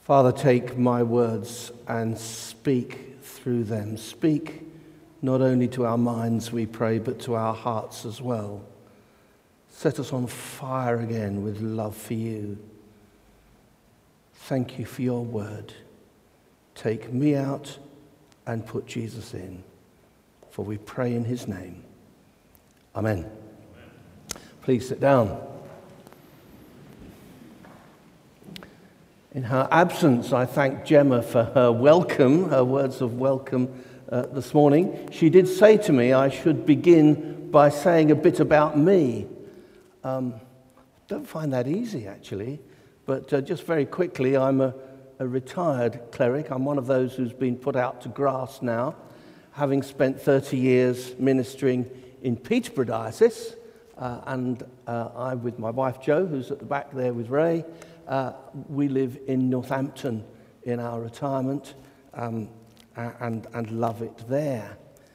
Father, take my words and speak through them. Speak not only to our minds, we pray, but to our hearts as well. Set us on fire again with love for you. Thank you for your word. Take me out and put Jesus in. For we pray in his name. Amen. Amen. Please sit down. In her absence, I thank Gemma for her welcome, her words of welcome this morning. She did say to me I should begin by saying a bit about me. Don't find that easy, actually. But just very quickly, I'm a retired cleric. I'm one of those who's been put out to grass now, having spent 30 years ministering in Peterborough Diocese. And I, with my wife Jo, who's at the back there with Ray, we live in Northampton in our retirement and love it there.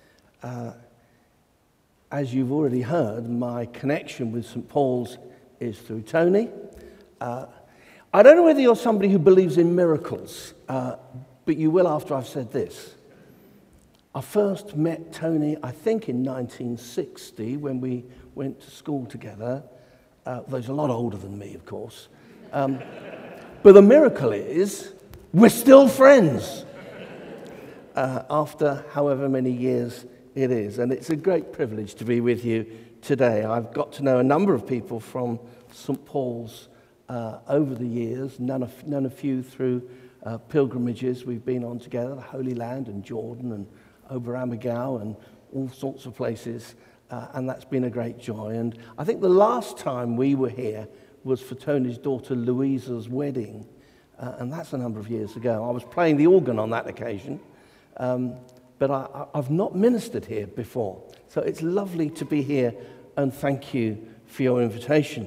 As you've already heard, my connection with St. Paul's is through Tony. I don't know whether you're somebody who believes in miracles, but you will after I've said this. I first met Tony, I think, in 1960 when we went to school together. Though he's a lot older than me, of course. But the miracle is we're still friends after however many years it is. And it's a great privilege to be with you today. I've got to know a number of people from St. Paul's over the years, known a few through pilgrimages we've been on together, the Holy Land and Jordan and over Amagao and all sorts of places. And that's been a great joy. And I think the last time we were here was for Tony's daughter Louisa's wedding. And that's a number of years ago. I was playing the organ on that occasion. But I've not ministered here before. So it's lovely to be here, and thank you for your invitation.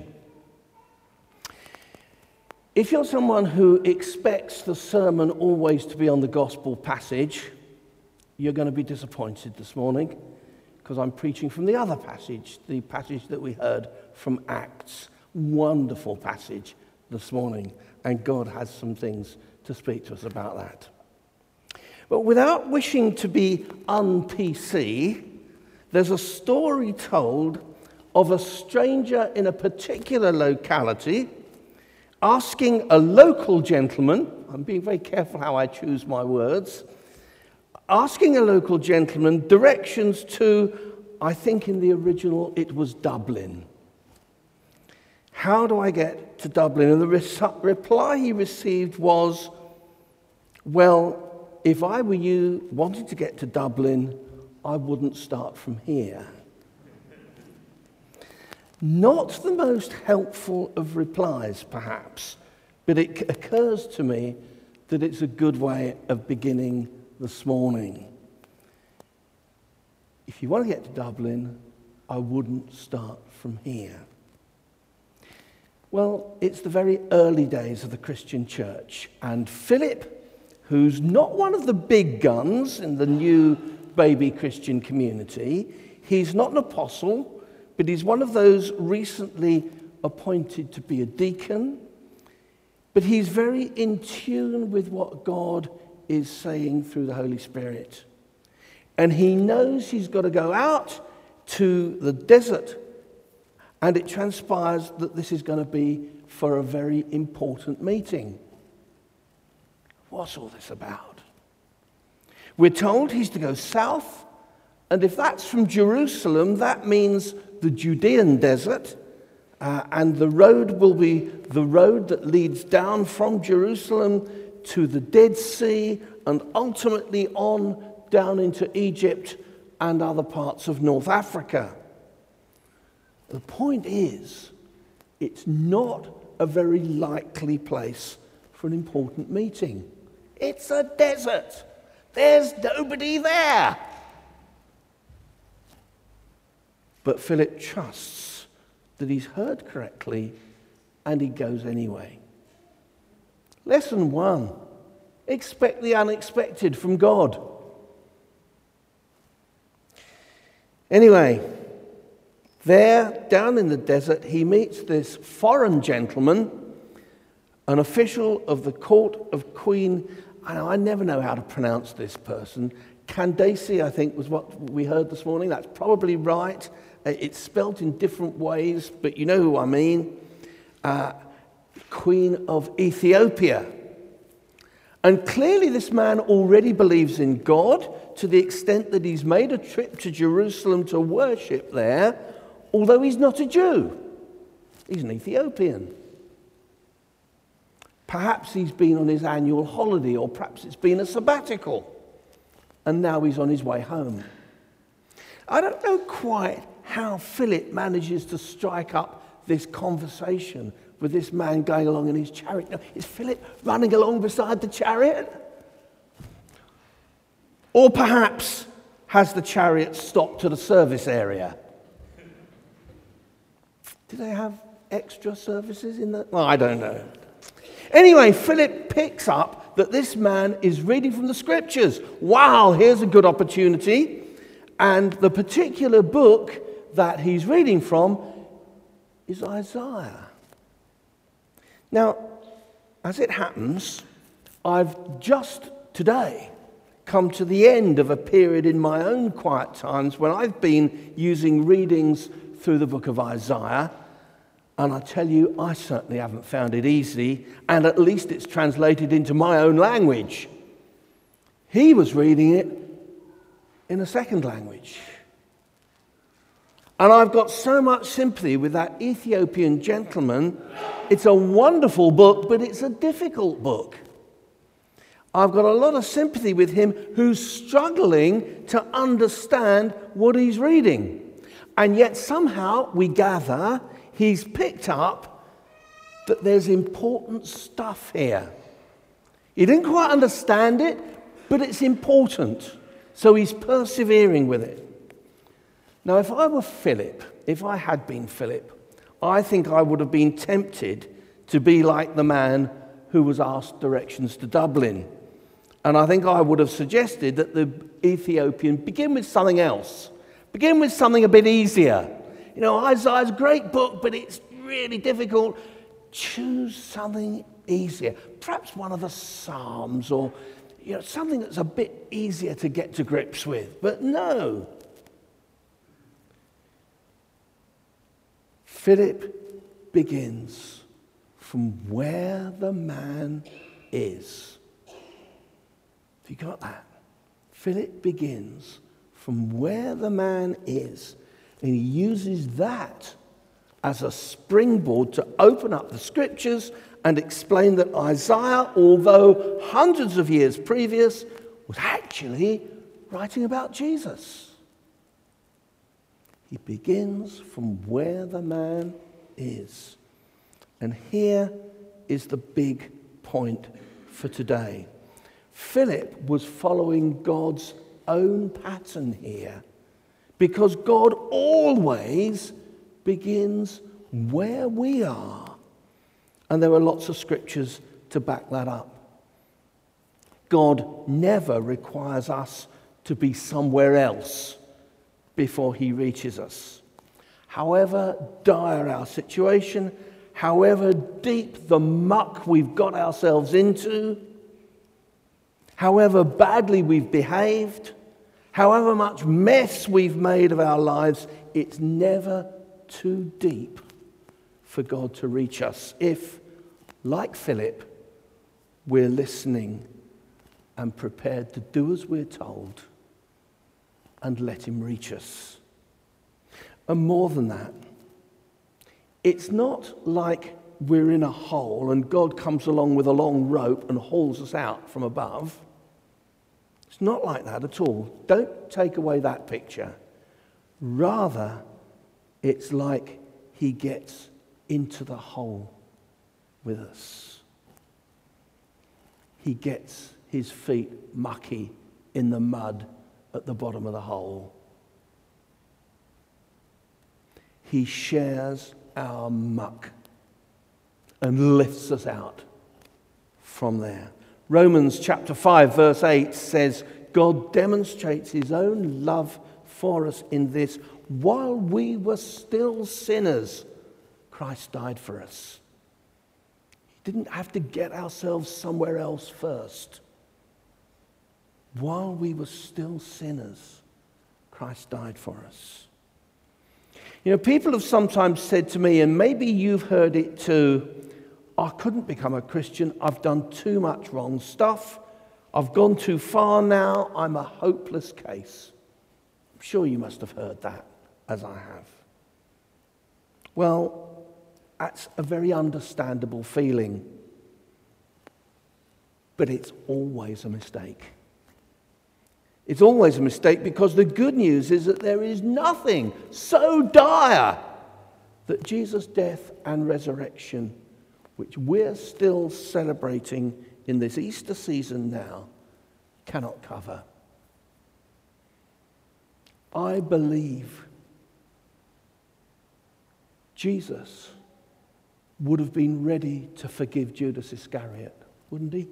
If you're someone who expects the sermon always to be on the gospel passage, you're going to be disappointed this morning, because I'm preaching from the other passage, the passage that we heard from Acts. Wonderful passage this morning, and God has some things to speak to us about that. But without wishing to be un-PC, there's a story told of a stranger in a particular locality asking a local gentleman, I'm being very careful how I choose my words, asking a local gentleman directions to, I think in the original it was Dublin. How do I get to Dublin? And the reply he received was, well, if I were you wanting to get to Dublin, I wouldn't start from here. Not the most helpful of replies, perhaps, but it occurs to me that it's a good way of beginning this morning. If you want to get to Dublin, I wouldn't start from here. Well, it's the very early days of the Christian church, and Philip, who's not one of the big guns in the new baby Christian community, he's not an apostle, but he's one of those recently appointed to be a deacon, but he's very in tune with what God is saying through the Holy Spirit. And he knows he's got to go out to the desert, and it transpires that this is going to be for a very important meeting. What's all this about? We're told he's to go south, and if that's from Jerusalem, that means the Judean desert, and the road will be the road that leads down from Jerusalem to the Dead Sea and ultimately on down into Egypt and other parts of North Africa. The point is, it's not a very likely place for an important meeting. It's a desert. There's nobody there. But Philip trusts that he's heard correctly, and he goes anyway. Lesson 1, expect the unexpected from God. Anyway, there, down in the desert, he meets this foreign gentleman an official of the court of Queen, I never know how to pronounce this person, Candace, I think was what we heard this morning. That's probably right. It's spelt in different ways, but you know who I mean. Queen of Ethiopia. And clearly this man already believes in God to the extent that he's made a trip to Jerusalem to worship there, although he's not a Jew. He's an Ethiopian. Perhaps he's been on his annual holiday, or perhaps it's been a sabbatical, and now he's on his way home. I don't know quite how Philip manages to strike up this conversation with this man going along in his chariot. Now, is Philip running along beside the chariot? Or perhaps has the chariot stopped at a service area? Do they have extra services in that? Well, I don't know. Anyway, Philip picks up that this man is reading from the scriptures. Wow, here's a good opportunity. And the particular book that he's reading from is Isaiah. Now, as it happens, I've just today come to the end of a period in my own quiet times when I've been using readings through the book of Isaiah. And I tell you, I certainly haven't found it easy, and at least it's translated into my own language. He was reading it in a second language. And I've got so much sympathy with that Ethiopian gentleman. It's a wonderful book, but it's a difficult book. I've got a lot of sympathy with him who's struggling to understand what he's reading. And yet somehow we gather he's picked up that there's important stuff here. He didn't quite understand it, but it's important. So he's persevering with it. Now, if I were Philip, if I had been Philip, I think I would have been tempted to be like the man who was asked directions to Dublin. And I think I would have suggested that the Ethiopian begin with something else. Begin with something a bit easier. You know, Isaiah's a great book, but it's really difficult. Choose something easier. Perhaps one of the Psalms, or something that's a bit easier to get to grips with. But no. Philip begins from where the man is. Have you got that? Philip begins from where the man is, and he uses that as a springboard to open up the scriptures and explain that Isaiah, although hundreds of years previous, was actually writing about Jesus. He begins from where the man is. And here is the big point for today. Philip was following God's own pattern here, because God always begins where we are. And there are lots of scriptures to back that up. God never requires us to be somewhere else before he reaches us. However dire our situation, however deep the muck we've got ourselves into, however badly we've behaved, however much mess we've made of our lives, it's never too deep for God to reach us if, like Philip, we're listening and prepared to do as we're told and let him reach us. And more than that, it's not like we're in a hole and God comes along with a long rope and hauls us out from above. It's not like that at all. Don't take away that picture. Rather, it's like he gets into the hole with us. He gets his feet mucky in the mud at the bottom of the hole. He shares our muck and lifts us out from there. Romans chapter 5 verse 8 says, God demonstrates his own love for us in this: while we were still sinners, Christ died for us. He didn't have to get ourselves somewhere else first. While we were still sinners, Christ died for us. You know, people have sometimes said to me, and maybe you've heard it too, I couldn't become a Christian. I've done too much wrong stuff. I've gone too far now. I'm a hopeless case. I'm sure you must have heard that, as I have. Well, that's a very understandable feeling. But it's always a mistake. It's always a mistake, because the good news is that there is nothing so dire that Jesus' death and resurrection, which we're still celebrating in this Easter season now, cannot cover. I believe Jesus would have been ready to forgive Judas Iscariot, wouldn't he?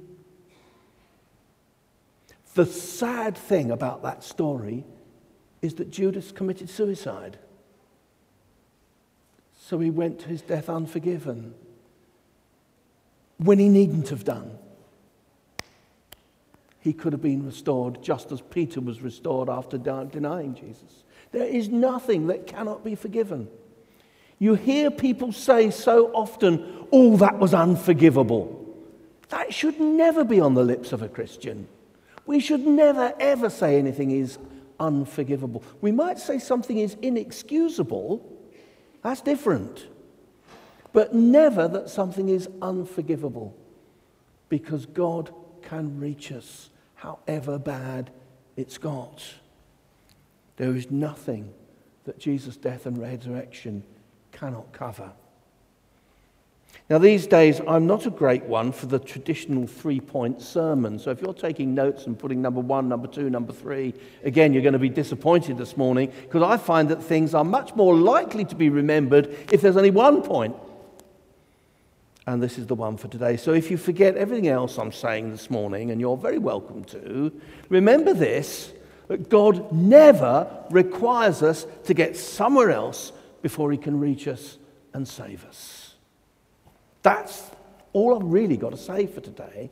The sad thing about that story is that Judas committed suicide. So he went to his death unforgiven, when he needn't have done. He could have been restored just as Peter was restored after denying Jesus. There is nothing that cannot be forgiven. You hear people say so often, oh, that was unforgivable. That should never be on the lips of a Christian. We should never, ever say anything is unforgivable. We might say something is inexcusable. That's different. But never that something is unforgivable, because God can reach us however bad it's got. There is nothing that Jesus' death and resurrection cannot cover. Now, these days, I'm not a great one for the traditional 3-point sermon. So if you're taking notes and putting number 1, number 2, number 3, again, you're going to be disappointed this morning, because I find that things are much more likely to be remembered if there's only 1 point. And this is the one for today. So if you forget everything else I'm saying this morning, and you're very welcome to, remember this, that God never requires us to get somewhere else before he can reach us and save us. That's all I've really got to say for today.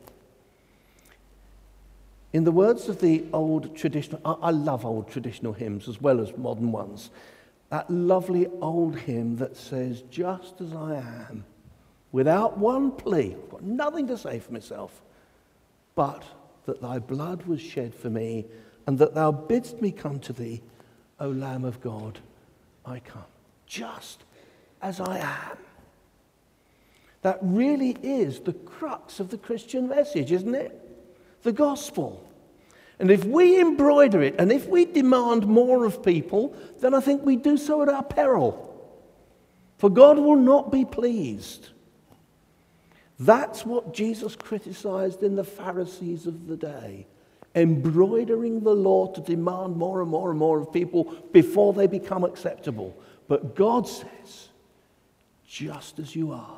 In the words of the old traditional, I love old traditional hymns as well as modern ones. That lovely old hymn that says, just as I am, without one plea, I've got nothing to say for myself, but that thy blood was shed for me, and that thou bidst me come to thee, O Lamb of God, I come. Just as I am. That really is the crux of the Christian message, isn't it? The gospel. And if we embroider it, and if we demand more of people, then I think we do so at our peril. For God will not be pleased. That's what Jesus criticized in the Pharisees of the day. Embroidering the law to demand more and more and more of people before they become acceptable. But God says, just as you are.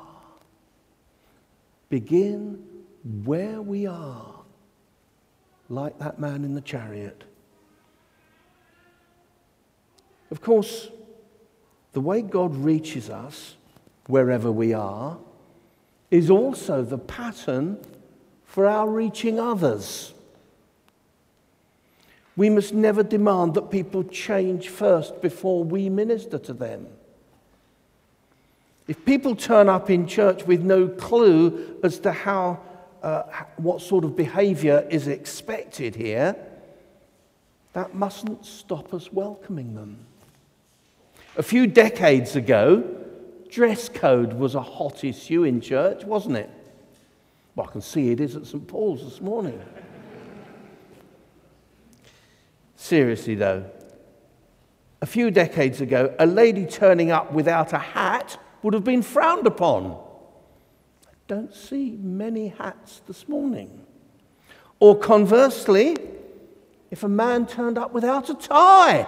Begin where we are, like that man in the chariot. Of course, the way God reaches us, wherever we are, is also the pattern for our reaching others. We must never demand that people change first before we minister to them. If people turn up in church with no clue as to what sort of behavior is expected here, that mustn't stop us welcoming them. A few decades ago, dress code was a hot issue in church, wasn't it? Well, I can see it is at St. Paul's this morning. Seriously, though, a few decades ago, a lady turning up without a hat would have been frowned upon. I don't see many hats this morning. Or conversely, if a man turned up without a tie,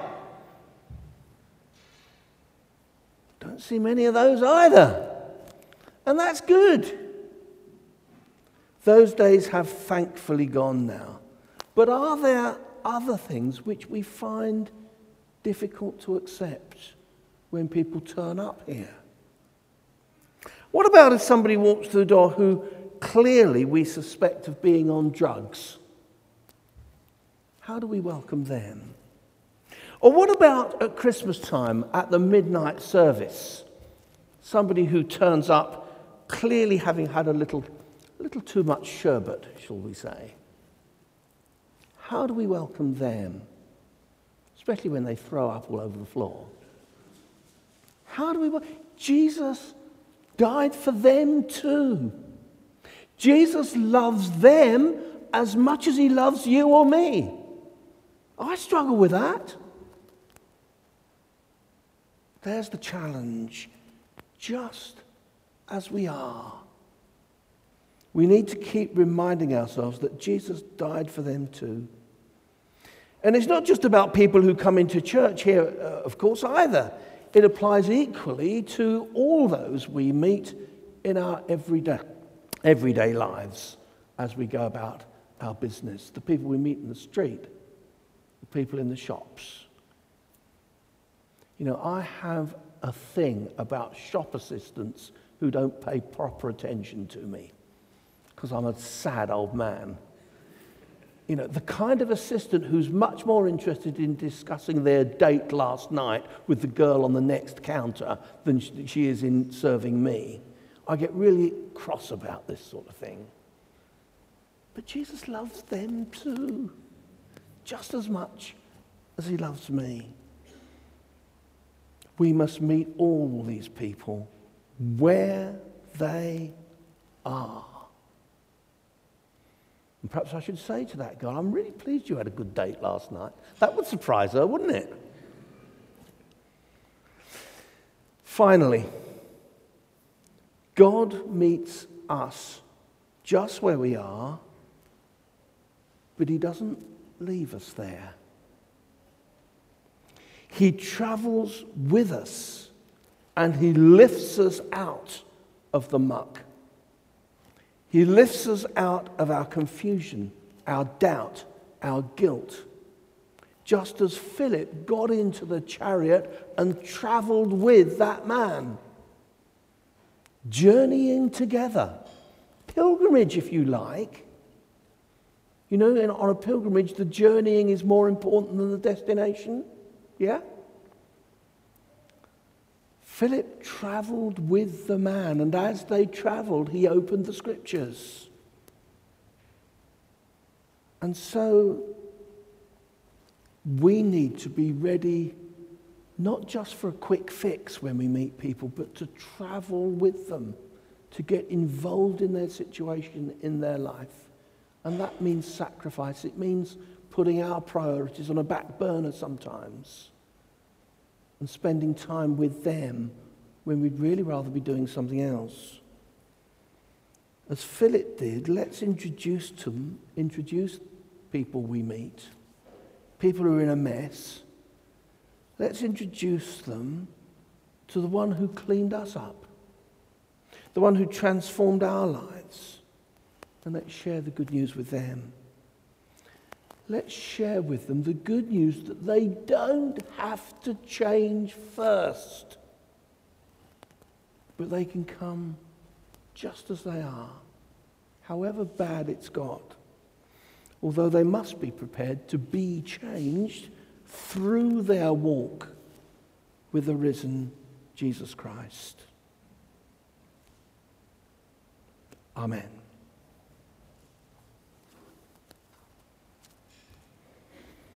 don't see many of those either. And that's good. Those days have thankfully gone now. But are there other things which we find difficult to accept when people turn up here? What about if somebody walks through the door who clearly we suspect of being on drugs? How do we welcome them? Or what about at Christmas time at the midnight service? Somebody who turns up clearly having had a little too much sherbet, shall we say. How do we welcome them? Especially when they throw up all over the floor. How do we... Jesus died for them too. Jesus loves them as much as he loves you or me. I struggle with that. There's the challenge. Just as we are. We need to keep reminding ourselves that Jesus died for them too. And it's not just about people who come into church here, of course, either. It applies equally to all those we meet in our everyday lives as we go about our business. The people we meet in the street, the people in the shops. You know, I have a thing about shop assistants who don't pay proper attention to me because I'm a sad old man. You know, the kind of assistant who's much more interested in discussing their date last night with the girl on the next counter than she is in serving me. I get really cross about this sort of thing. But Jesus loves them too, just as much as he loves me. We must meet all these people where they are. And perhaps I should say to that girl, I'm really pleased you had a good date last night. That would surprise her, wouldn't it? Finally, God meets us just where we are, but he doesn't leave us there. He travels with us and he lifts us out of the muck. He lifts us out of our confusion, our doubt, our guilt. Just as Philip got into the chariot and traveled with that man. Journeying together. Pilgrimage, if you like. You know, on a pilgrimage, the journeying is more important than the destination. Yeah? Philip traveled with the man, and as they traveled, he opened the scriptures. And so we need to be ready, not just for a quick fix when we meet people, but to travel with them, to get involved in their situation, in their life. And that means sacrifice. It means putting our priorities on a back burner sometimes and spending time with them when we'd really rather be doing something else. As Philip did, let's introduce people we meet, people who are in a mess. Let's introduce them to the one who cleaned us up, the one who transformed our lives, and let's share the good news with them. Let's share with them the good news that they don't have to change first, but they can come just as they are, however bad it's got, although they must be prepared to be changed through their walk with the risen Jesus Christ. Amen.